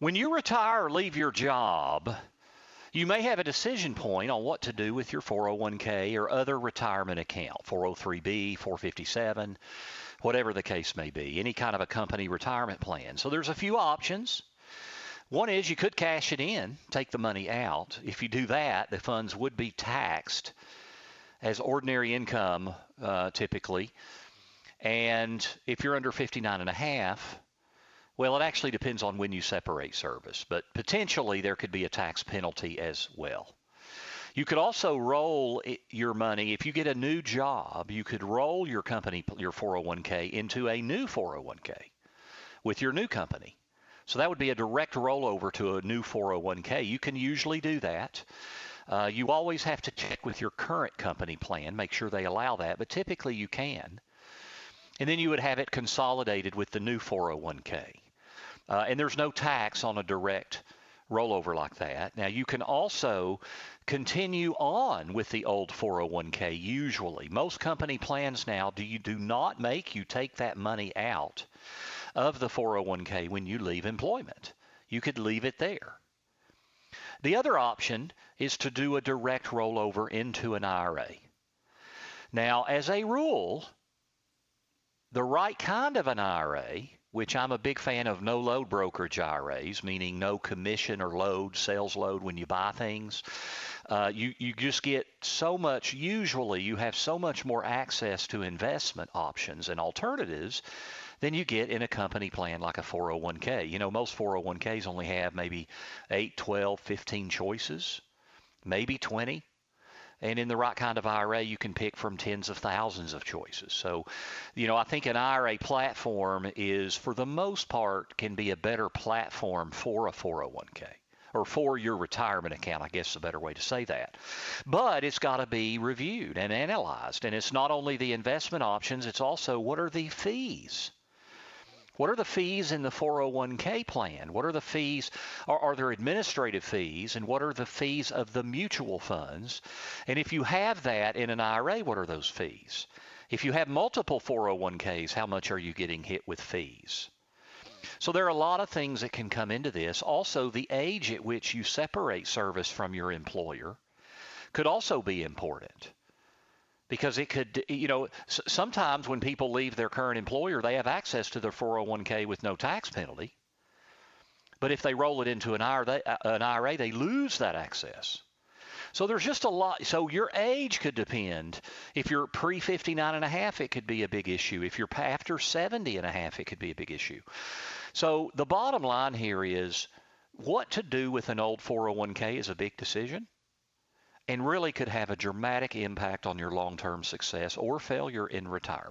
When you retire or leave your job, you may have a decision point on what to do with your 401k or other retirement account, 403b, 457, whatever the case may be, any kind of a company retirement plan. So there's a few options. One is you could cash it in, take the money out. If you do that, the funds would be taxed as ordinary income typically. And if you're under 59 and a half, well, it actually depends on when you separate service, but potentially there could be a tax penalty as well. You could also roll your money. If you get a new job, you could roll your 401k into a new 401k with your new company. So that would be a direct rollover to a new 401k. You can usually do that. You always have to check with your current company plan, make sure they allow that, but typically you can. And then you would have it consolidated with the new 401k. And there's no tax on a direct rollover like that. Now, you can also continue on with the old 401k usually. Most company plans now do not make you take that money out of the 401k when you leave employment. You could leave it there. The other option is to do a direct rollover into an IRA. Now, as a rule, the right kind of an IRA, which I'm a big fan of no load brokerage IRAs, meaning no commission or load, sales load when you buy things. You just get so much, usually you have so much more access to investment options and alternatives than you get in a company plan like a 401k. You know, most 401ks only have maybe 8, 12, 15 choices, maybe 20. And in the right kind of IRA, you can pick from tens of thousands of choices. So, you know, I think an IRA platform is, for the most part, can be a better platform for a 401k or for your retirement account, I guess is a better way to say that. But it's got to be reviewed and analyzed. And it's not only the investment options, it's also what are the fees? What are the fees in the 401k plan? What are the fees? Are there administrative fees? And what are the fees of the mutual funds? And if you have that in an IRA, what are those fees? If you have multiple 401ks, how much are you getting hit with fees? So there are a lot of things that can come into this. Also, the age at which you separate service from your employer could also be important. Because it could, you know, sometimes when people leave their current employer, they have access to their 401k with no tax penalty. But if they roll it into an IRA, they lose that access. So there's just a lot. So your age could depend. If you're pre-59 and a half, it could be a big issue. If you're after 70 and a half, it could be a big issue. So the bottom line here is what to do with an old 401k is a big decision, and really could have a dramatic impact on your long-term success or failure in retirement.